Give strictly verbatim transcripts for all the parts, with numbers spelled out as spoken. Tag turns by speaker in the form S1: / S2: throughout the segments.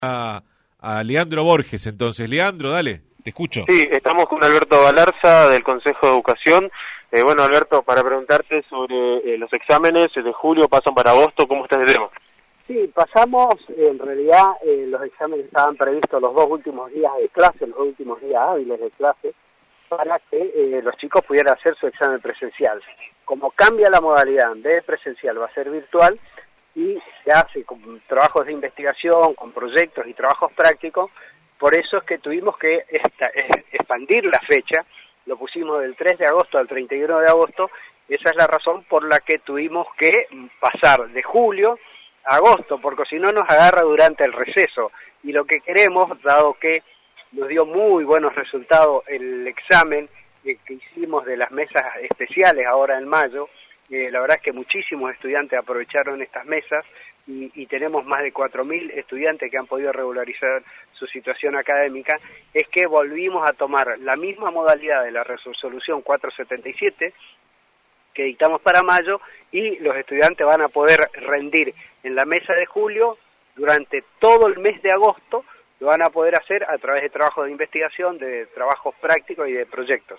S1: A, a Leandro Borges, entonces. Leandro, dale, te escucho.
S2: Sí, estamos con Alberto Galarza del Consejo de Educación. Eh, bueno, Alberto, para preguntarte sobre eh, los exámenes de julio, pasan para agosto, ¿cómo está el tema?
S3: Sí, pasamos, en realidad eh, los exámenes estaban previstos los dos últimos días de clase, los dos últimos días hábiles de clase, para que eh, los chicos pudieran hacer su examen presencial. Como cambia la modalidad, en vez de presencial va a ser virtual, y se hace con trabajos de investigación, con proyectos y trabajos prácticos. Por eso es que tuvimos que esta, eh, expandir la fecha, lo pusimos del tres de agosto al treinta y uno de agosto, esa es la razón por la que tuvimos que pasar de julio a agosto, porque si no nos agarra durante el receso, y lo que queremos, dado que nos dio muy buenos resultados el examen eh, que hicimos de las mesas especiales ahora en mayo, Eh, la verdad es que muchísimos estudiantes aprovecharon estas mesas y, y tenemos más de cuatro mil estudiantes que han podido regularizar su situación académica, es que volvimos a tomar la misma modalidad de la resolución cuatrocientos setenta y siete que dictamos para mayo, y los estudiantes van a poder rendir en la mesa de julio durante todo el mes de agosto, lo van a poder hacer a través de trabajos de investigación, de trabajos prácticos y de proyectos.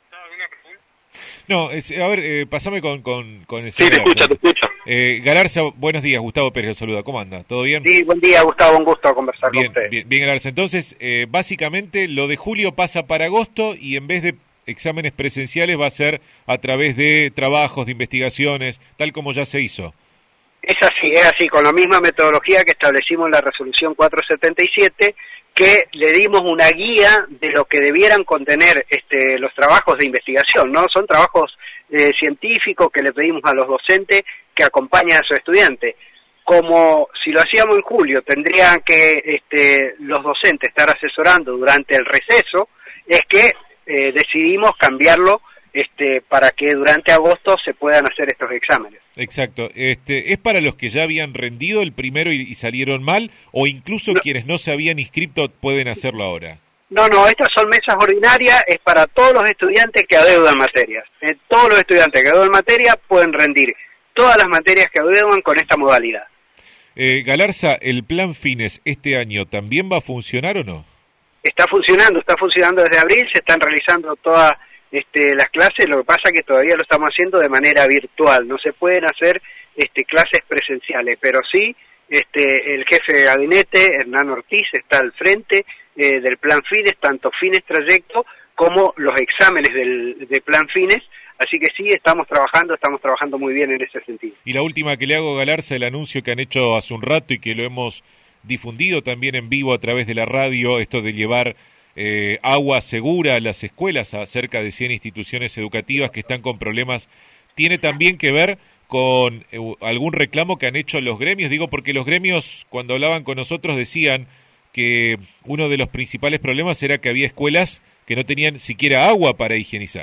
S1: No, es, a ver, eh, pasame con, con, con el
S2: señor. Sí, te escucho, te escucho.
S1: Eh, Galarza, buenos días, Gustavo Pérez lo saluda, ¿cómo anda? ¿Todo bien?
S3: Sí, buen día, Gustavo, un gusto conversar
S1: bien,
S3: con usted.
S1: Bien, bien, Galarza, entonces, eh, básicamente lo de julio pasa para agosto y en vez de exámenes presenciales va a ser a través de trabajos, de investigaciones, tal como ya se hizo.
S3: Es así, es así, con la misma metodología que establecimos en la resolución cuatrocientos setenta y siete, que le dimos una guía de lo que debieran contener este, los trabajos de investigación, ¿no? Son trabajos eh, científicos que le pedimos a los docentes que acompañen a sus estudiantes. Como si lo hacíamos en julio, tendrían que este, los docentes estar asesorando durante el receso, es que eh, decidimos cambiarlo este, para que durante agosto se puedan hacer estos exámenes.
S1: Exacto. Este, ¿es para los que ya habían rendido el primero y, y salieron mal, o incluso no. quienes no se habían inscrito pueden hacerlo ahora?
S3: No, no, estas son mesas ordinarias, es para todos los estudiantes que adeudan materias. Eh, todos los estudiantes que adeudan materias pueden rendir todas las materias que adeudan con esta modalidad.
S1: Eh, Galarza, ¿el plan Fines este año también va a funcionar o no?
S3: Está funcionando, está funcionando desde abril, se están realizando todas Este, las clases, lo que pasa es que todavía lo estamos haciendo de manera virtual, no se pueden hacer este, clases presenciales, pero sí este, el jefe de gabinete, Hernán Ortiz, está al frente eh, del plan Fines, tanto Fines Trayecto como los exámenes del, de plan Fines, así que sí, estamos trabajando, estamos trabajando muy bien en ese sentido.
S1: Y la última que le hago, Galarza, el anuncio que han hecho hace un rato y que lo hemos difundido también en vivo a través de la radio, esto de llevar Eh, agua segura a las escuelas, a cerca de cien instituciones educativas que están con problemas, ¿tiene también que ver con eh, algún reclamo que han hecho los gremios? Digo, porque los gremios, cuando hablaban con nosotros, decían que uno de los principales problemas era que había escuelas que no tenían siquiera agua para higienizar.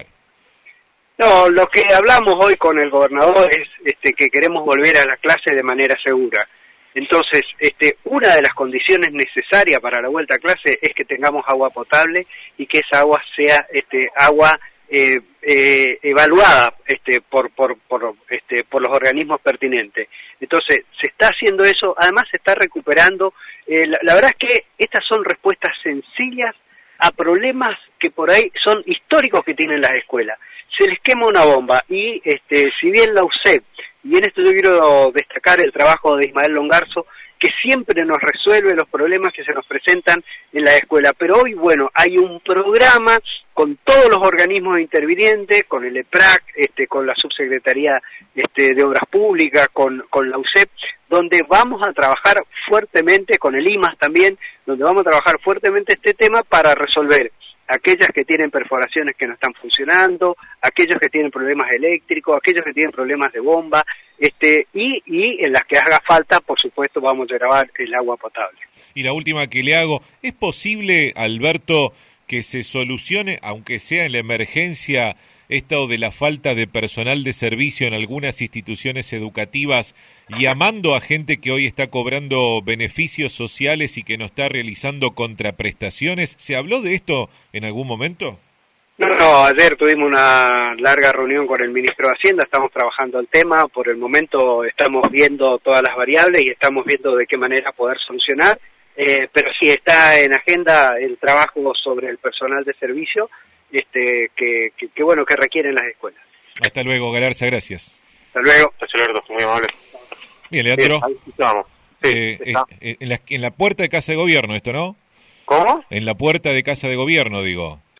S3: No, lo que hablamos hoy con el gobernador es este, que queremos volver a la clase de manera segura. Entonces, este, una de las condiciones necesarias para la vuelta a clase es que tengamos agua potable y que esa agua sea este, agua eh, eh, evaluada este, por, por, por, este, por los organismos pertinentes. Entonces, se está haciendo eso, además se está recuperando. Eh, la, la verdad es que estas son respuestas sencillas a problemas que por ahí son históricos que tienen las escuelas. Se les quema una bomba y este, si bien la U C E P, y en esto yo quiero destacar el trabajo de Ismael Longarzo, que siempre nos resuelve los problemas que se nos presentan en la escuela. Pero hoy, bueno, hay un programa con todos los organismos intervinientes, con el E P R A C, este, con la Subsecretaría este, de Obras Públicas, con, con la U C E P, donde vamos a trabajar fuertemente, con el I M A S también, donde vamos a trabajar fuertemente este tema para resolver aquellas que tienen perforaciones que no están funcionando, aquellos que tienen problemas eléctricos, aquellos que tienen problemas de bomba, este, y, y en las que haga falta, por supuesto, vamos a grabar el agua potable.
S1: Y la última que le hago, ¿es posible, Alberto, que se solucione, aunque sea en la emergencia, esto de la falta de personal de servicio en algunas instituciones educativas, llamando a gente que hoy está cobrando beneficios sociales y que no está realizando contraprestaciones? ¿Se habló de esto en algún momento?
S3: No, no, ayer tuvimos una larga reunión con el ministro de Hacienda, estamos trabajando el tema, por el momento estamos viendo todas las variables y estamos viendo de qué manera poder solucionar. Eh, pero sí está en agenda el trabajo sobre el personal de servicio, este, que, que, que bueno, que requieren las escuelas.
S1: Hasta luego, Galarza, gracias.
S3: Hasta luego.
S2: Gracias, Alberto, muy amable.
S1: Bien, Leandro.
S2: Bien, ahí estamos. Sí,
S1: eh,
S2: está.
S1: eh, en, la, en la puerta de Casa de Gobierno esto, ¿no?
S2: ¿Cómo?
S1: En la puerta de Casa de Gobierno, digo.